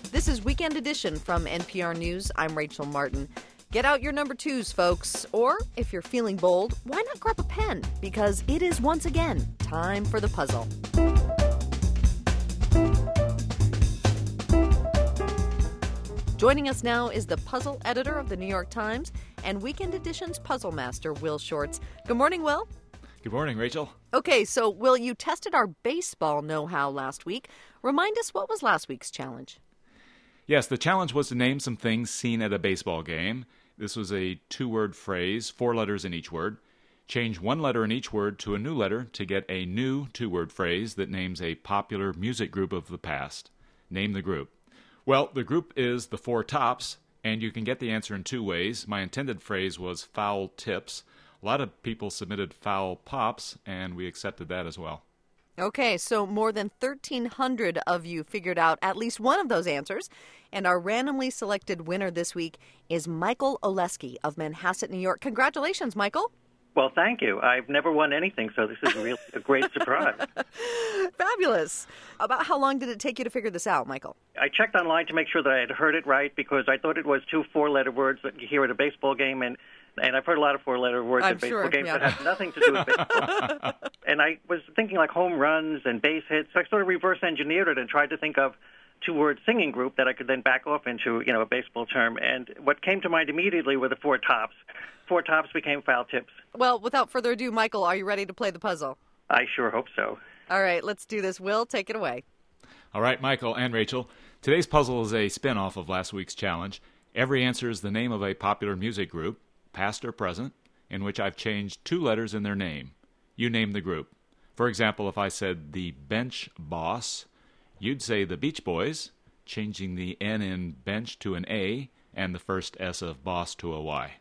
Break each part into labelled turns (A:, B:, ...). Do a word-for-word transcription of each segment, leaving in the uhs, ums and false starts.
A: This is Weekend Edition from N P R News. I'm Rachel Martin. Get out your number twos, folks. Or, if you're feeling bold, why not grab a pen? Because it is once again time for the puzzle. Joining us now is the puzzle editor of the New York Times and Weekend Edition's puzzle master, Will Shortz. Good morning, Will.
B: Good morning, Rachel.
A: Okay, so, Will, you tested our baseball know-how last week. Remind us, what was last week's challenge?
B: Yes, the challenge was to name some things seen at a baseball game. This was a two-word phrase, four letters in each word. Change one letter in each word to a new letter to get a new two-word phrase that names a popular music group of the past. Name the group. Well, the group is the Four Tops, and you can get the answer in two ways. My intended phrase was foul tips. A lot of people submitted foul pops, and we accepted that as well.
A: Okay, so more than thirteen hundred of you figured out at least one of those answers, and our randomly selected winner this week is Michael Oleski of Manhasset, New York. Congratulations, Michael.
C: Well, thank you. I've never won anything, so this is really a great surprise.
A: Fabulous. About how long did it take you to figure this out, Michael?
C: I checked online to make sure that I had heard it right because I thought it was two four-letter words that you hear at a baseball game, and And I've heard a lot of four-letter words
A: I'm
C: at baseball
A: sure,
C: games
A: yeah.
C: that have nothing to do with baseball. And I was thinking like home runs and base hits. So I sort of reverse engineered it and tried to think of two-word singing group that I could then back off into, you know, a baseball term. And what came to mind immediately were the Four Tops. Four Tops became foul tips.
A: Well, without further ado, Michael, are you ready to play the puzzle?
C: I sure hope so.
A: All right, let's do this. Will, take it away.
B: All right, Michael and Rachel. Today's puzzle is a spin-off of last week's challenge. Every answer is the name of a popular music group, past or present, in which I've changed two letters in their name. You name the group. For example, if I said the Bench Boss, you'd say the Beach Boys, changing the N in bench to an A and the first S of boss to a Y.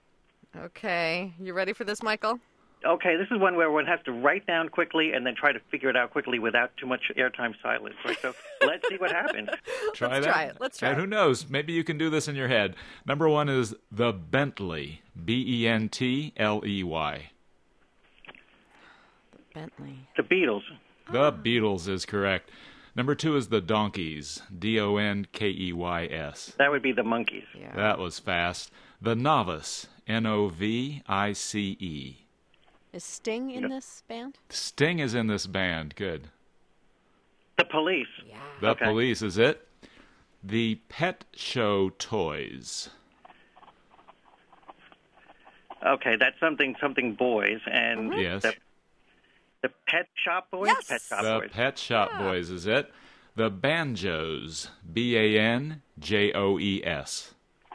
A: Okay, you ready for this, Michael?
C: Okay, this is one where one has to write down quickly and then try to figure it out quickly without too much airtime silence. Right? So let's see what happens.
B: Try
A: Let's
B: that.
A: try it. Let's try
B: and
A: it.
B: who knows? Maybe you can do this in your head. Number one is the Bentley. B E N T L E Y.
A: Bentley.
C: The Beatles.
B: The Beatles is correct. Number two is the Donkeys. D O N K E Y S.
C: That would be the Monkeys.
A: Yeah.
B: That was fast. The Novice. N O V I C E.
A: Is Sting in this band?
B: Sting is in this band. Good.
C: The Police.
A: Yeah.
B: The
C: Okay.
B: Police is it. The Pet Show Toys.
C: Okay, that's something something boys. And
B: Yes.
C: the, the Pet Shop Boys?
A: Yes.
C: Pet Shop
B: The
C: Boys.
B: Pet Shop
A: Yeah.
B: Boys is it. The Banjos. B A N J O E S.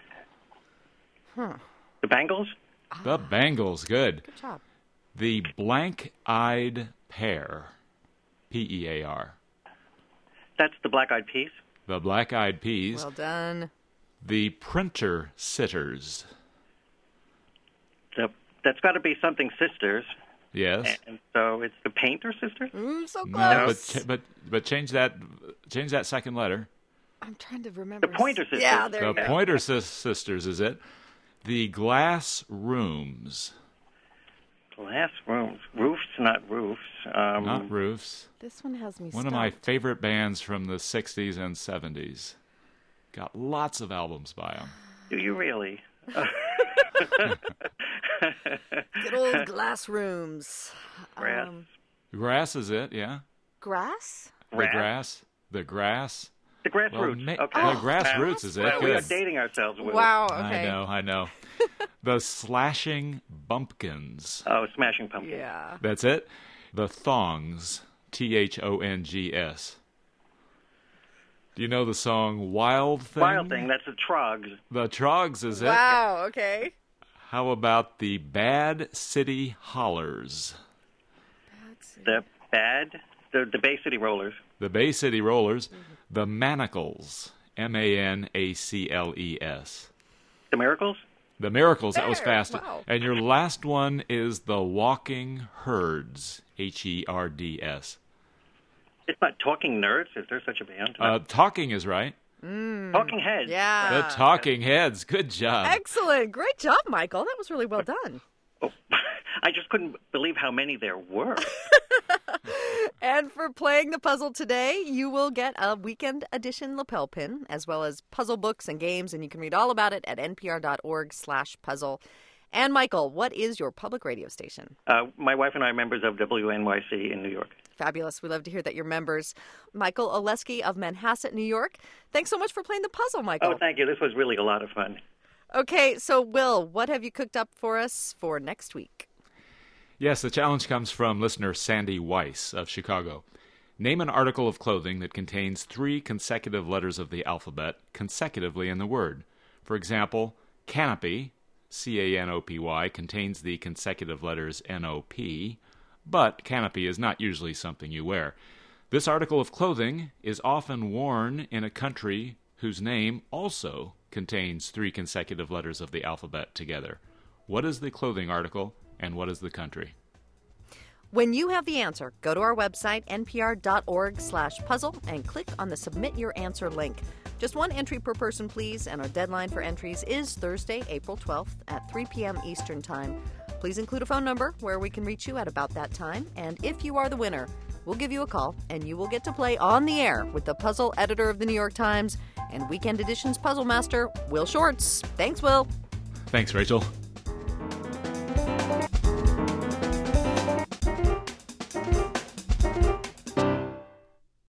C: The Bangles?
B: The Bangles. Good.
A: Good job.
B: The Blank-Eyed Pair. P E A R.
C: That's the Black Eyed Peas?
B: The Black-Eyed Peas.
A: Well done.
B: The Printer Sitters.
C: The, that's got to be something Sisters.
B: Yes.
C: And so it's the Painter Sisters?
A: Ooh, so
B: No,
A: close.
B: but ch- but but change that change that second letter.
A: I'm trying to remember.
C: The Pointer Sisters.
A: Yeah, there
B: The
A: you go.
B: Pointer Sis- Sisters is it. The Glass Rooms.
C: Glass rooms. Roofs, not roofs. Um,
B: Not roofs.
A: This one has me
B: One of my
A: stumped.
B: favorite bands from the sixties and seventies. Got lots of albums by them.
C: Do you really?
A: Good old glass rooms.
C: Grass.
A: Um,
B: Grass is it, yeah.
A: grass?
B: The
C: Grass?
B: grass. The grass.
C: The grassroots.
B: Well, ma-
C: okay.
B: the grassroots is it.
C: Well, we are
B: Good.
C: dating ourselves, Will.
A: Wow, okay.
B: I know, I know. The Slashing Bumpkins.
C: Oh, Smashing Pumpkins.
A: Yeah.
B: That's it. The Thongs. T H O N G S. Do you know the song Wild Thing?
C: Wild Thing, that's the Trogs.
B: The Trogs is it.
A: Wow, okay.
B: How about the Bad City Hollers?
C: The Bad, the, the Bay City Rollers.
B: The Bay City Rollers. The Manacles. M A N A C L E S.
C: The Miracles?
B: The Miracles, that was
A: There,
B: fast.
A: wow.
B: And your last one is the Walking Herds. H E R D S.
C: It's not Talking Nerds. Is there such a band?
B: Uh, talking is right.
C: Talking Heads.
A: Yeah.
B: The Talking Heads. Good job.
A: Excellent. Great job, Michael. That was really well done.
C: Oh, I just couldn't believe how many there were.
A: And for playing the puzzle today, you will get a weekend edition lapel pin, as well as puzzle books and games, and you can read all about it at npr.org slash puzzle. And Michael, what is your public radio station?
C: Uh, my wife and I are members of W N Y C in New York.
A: Fabulous. We love to hear that you're members. Michael Olesky of Manhasset, New York. Thanks so much for playing the puzzle, Michael.
C: Oh, thank you. This was really a lot of fun.
A: Okay, so Will, what have you cooked up for us for next week?
B: Yes, the challenge comes from listener Sandy Weiss of Chicago. Name an article of clothing that contains three consecutive letters of the alphabet consecutively in the word. For example, canopy, C A N O P Y, contains the consecutive letters N O P, but canopy is not usually something you wear. This article of clothing is often worn in a country whose name also contains three consecutive letters of the alphabet together. What is the clothing article? And what is the country?
A: When you have the answer, go to our website, npr.org slash puzzle, and click on the Submit Your Answer link. Just one entry per person, please, and our deadline for entries is Thursday, April twelfth at three p.m. Eastern Time. Please include a phone number where we can reach you at about that time, and if you are the winner, we'll give you a call, and you will get to play on the air with the puzzle editor of the New York Times and Weekend Edition's puzzle master, Will Shortz. Thanks, Will.
B: Thanks, Rachel.